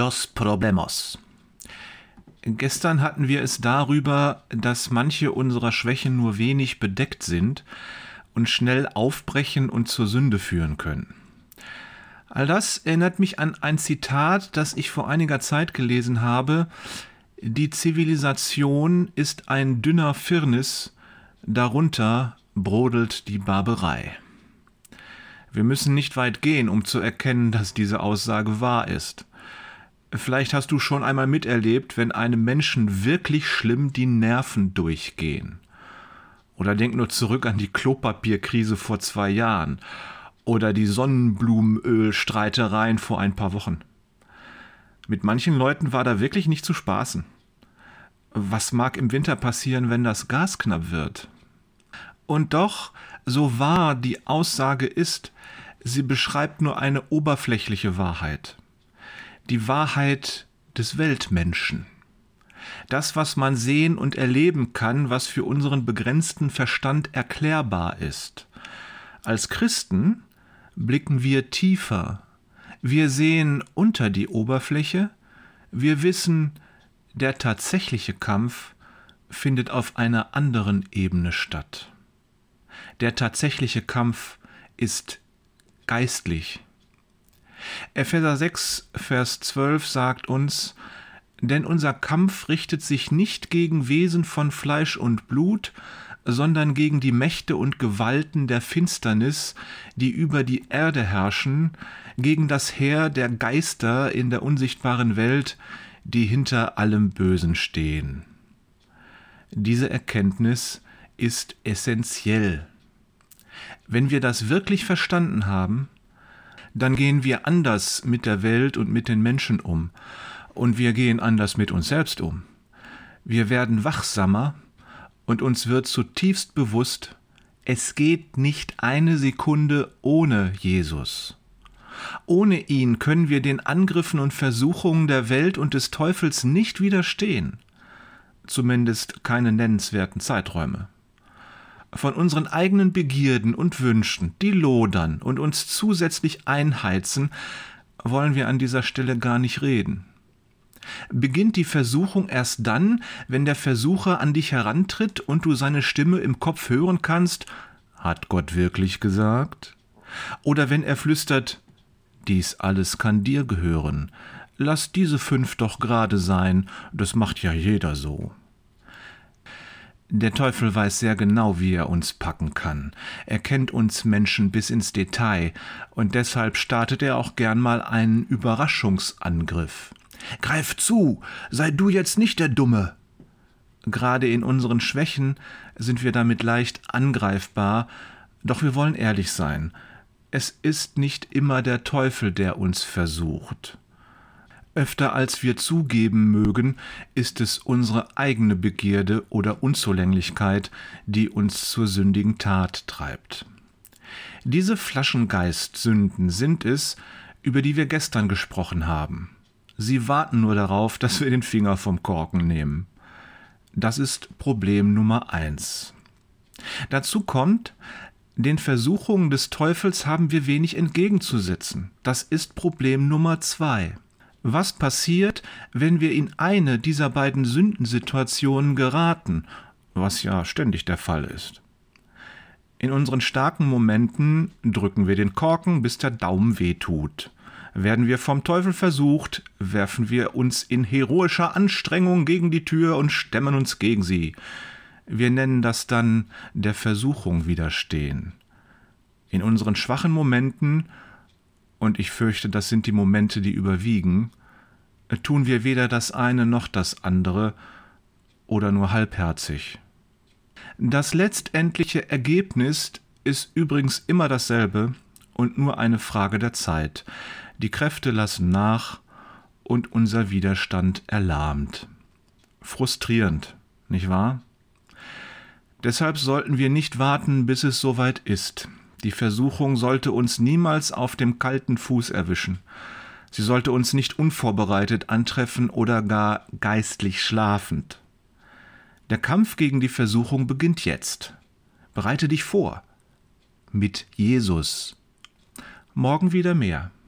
Dos Problemos. Gestern hatten wir es darüber, dass manche unserer Schwächen nur wenig bedeckt sind und schnell aufbrechen und zur Sünde führen können. All das erinnert mich an ein Zitat, das ich vor einiger Zeit gelesen habe: Die Zivilisation ist ein dünner Firnis, darunter brodelt die Barbarei. Wir müssen nicht weit gehen, um zu erkennen, dass diese Aussage wahr ist. Vielleicht hast du schon einmal miterlebt, wenn einem Menschen wirklich schlimm die Nerven durchgehen. Oder denk nur zurück an die Klopapierkrise vor 2 Jahren oder die Sonnenblumenölstreitereien vor ein paar Wochen. Mit manchen Leuten war da wirklich nicht zu spaßen. Was mag im Winter passieren, wenn das Gas knapp wird? Und doch, so wahr die Aussage ist, sie beschreibt nur eine oberflächliche Wahrheit. Die Wahrheit des Weltmenschen. Das, was man sehen und erleben kann, was für unseren begrenzten Verstand erklärbar ist. Als Christen blicken wir tiefer. Wir sehen unter die Oberfläche. Wir wissen, der tatsächliche Kampf findet auf einer anderen Ebene statt. Der tatsächliche Kampf ist geistlich. Epheser 6, Vers 12 sagt uns: Denn unser Kampf richtet sich nicht gegen Wesen von Fleisch und Blut, sondern gegen die Mächte und Gewalten der Finsternis, die über die Erde herrschen, gegen das Heer der Geister in der unsichtbaren Welt, die hinter allem Bösen stehen. Diese Erkenntnis ist essentiell. Wenn wir das wirklich verstanden haben, dann gehen wir anders mit der Welt und mit den Menschen um. Und wir gehen anders mit uns selbst um. Wir werden wachsamer und uns wird zutiefst bewusst, es geht nicht eine Sekunde ohne Jesus. Ohne ihn können wir den Angriffen und Versuchungen der Welt und des Teufels nicht widerstehen. Zumindest keine nennenswerten Zeiträume. Von unseren eigenen Begierden und Wünschen, die lodern und uns zusätzlich einheizen, wollen wir an dieser Stelle gar nicht reden. Beginnt die Versuchung erst dann, wenn der Versucher an dich herantritt und du seine Stimme im Kopf hören kannst: Hat Gott wirklich gesagt? Oder wenn er flüstert: Dies alles kann dir gehören. Lass diese 5 doch gerade sein, das macht ja jeder so. Der Teufel weiß sehr genau, wie er uns packen kann. Er kennt uns Menschen bis ins Detail und deshalb startet er auch gern mal einen Überraschungsangriff. Greif zu, sei du jetzt nicht der Dumme. Gerade in unseren Schwächen sind wir damit leicht angreifbar, doch wir wollen ehrlich sein. Es ist nicht immer der Teufel, der uns versucht. Öfter als wir zugeben mögen, ist es unsere eigene Begierde oder Unzulänglichkeit, die uns zur sündigen Tat treibt. Diese Flaschengeist-Sünden sind es, über die wir gestern gesprochen haben. Sie warten nur darauf, dass wir den Finger vom Korken nehmen. Das ist Problem Nummer 1. Dazu kommt: Den Versuchungen des Teufels haben wir wenig entgegenzusetzen. Das ist Problem Nummer 2. Was passiert, wenn wir in eine dieser beiden Sündensituationen geraten, was ja ständig der Fall ist? In unseren starken Momenten drücken wir den Korken, bis der Daumen wehtut. Werden wir vom Teufel versucht, werfen wir uns in heroischer Anstrengung gegen die Tür und stemmen uns gegen sie. Wir nennen das dann der Versuchung widerstehen. In unseren schwachen Momenten, und ich fürchte, das sind die Momente, die überwiegen, tun wir weder das eine noch das andere oder nur halbherzig. Das letztendliche Ergebnis ist übrigens immer dasselbe und nur eine Frage der Zeit. Die Kräfte lassen nach und unser Widerstand erlahmt. Frustrierend, nicht wahr? Deshalb sollten wir nicht warten, bis es soweit ist. Die Versuchung sollte uns niemals auf dem kalten Fuß erwischen. Sie sollte uns nicht unvorbereitet antreffen oder gar geistlich schlafend. Der Kampf gegen die Versuchung beginnt jetzt. Bereite dich vor. Mit Jesus. Morgen wieder mehr.